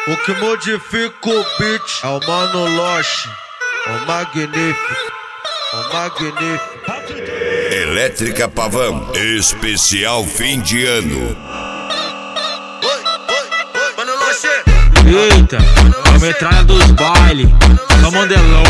O que modifica o beat é o Mano Loche, o magnífico, o magnífico. Elétrica Pavão, especial fim de ano. Eita, a metralha dos bailes, só Mandelão.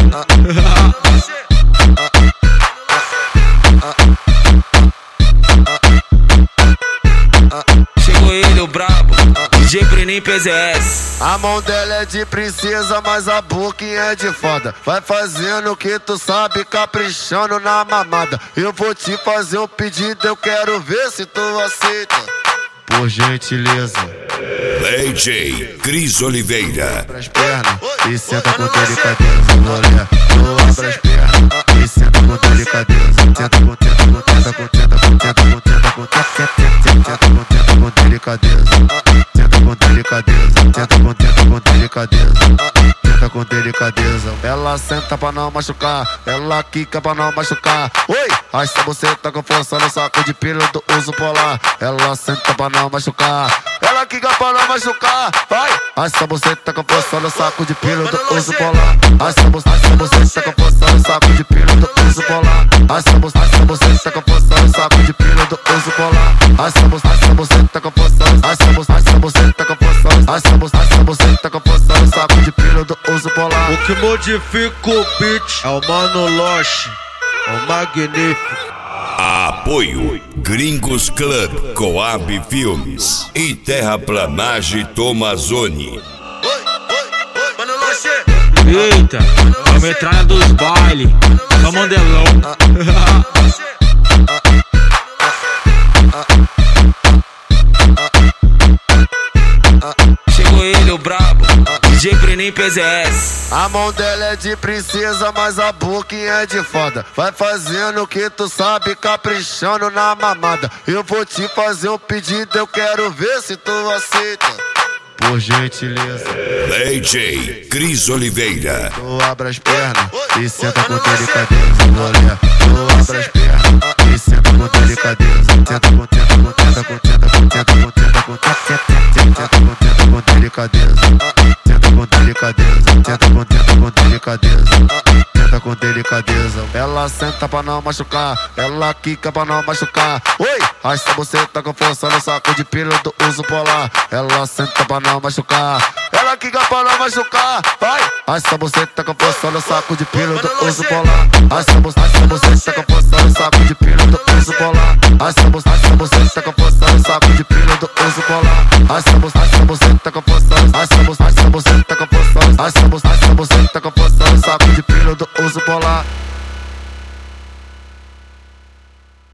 Chegou ele, o brabo, DJ Brenin PZS. A mão dela é de princesa, mas a boquinha é de foda. Vai fazendo o que tu sabe, caprichando na mamada. Eu vou te fazer um pedido, eu quero ver se tu aceita. Por gentileza. DJ Cris Oliveira. Abra as pernas e senta com delicadeza, mulher. Tu abra as pernas e senta com delicadeza. Senta com delicadeza. Senta com delicadeza. Senta com delicadeza. Senta com delicadeza. Ela senta pra não machucar, ela quica pra não machucar. Oi, essa você tá com força no saco de pílula do uso polar. Ela senta pra não machucar, ela quica pra não machucar. Vai, essa você tá com força no saco de pílula do uso polar. Essa você tá com força no saco de pílula do uso polar. Essa você tá com força no saco de pílula do uso polar. Essa você tá com força, essa você tá com força, essa você tá com força no saco de pílula do uso polar. O que modifica o beat é o Mano Loche, o magnífico. Apoio Gringos Club, Coab Filmes e Terraplanagem Tomazoni. Eita, a metralha dos bailes, só Mandelão. Chegou ele, o brabo, DJ Brenin PZS. A mão dela é de princesa, mas a boquinha é de foda. Vai fazendo o que tu sabe, caprichando na mamada. Eu vou te fazer um pedido, eu quero ver se tu aceita. Por gentileza. DJ Cris Oliveira. Tu abra as pernas e senta com delicadeza, mulher. Tu abra as pernas e senta com delicadeza. Senta com delicadeza. Senta com delicadeza. Senta com delicadeza. Senta com delicadeza. Ela senta pra não machucar, ela quica pra não machucar. Oi, essa você tá com força no saco de pílula do uso polar. Ela senta pra não machucar, ela quica pra não machucar. Vai, essa você tá com força no saco de pílula do uso polar. Essa você tá com força no saco de pílula do uso polar. Essa você tá com força no saco de pílula do uso polar. Essa você tá com força, essa você tá com força, essa você tá com força no saco de pílula do uso polar.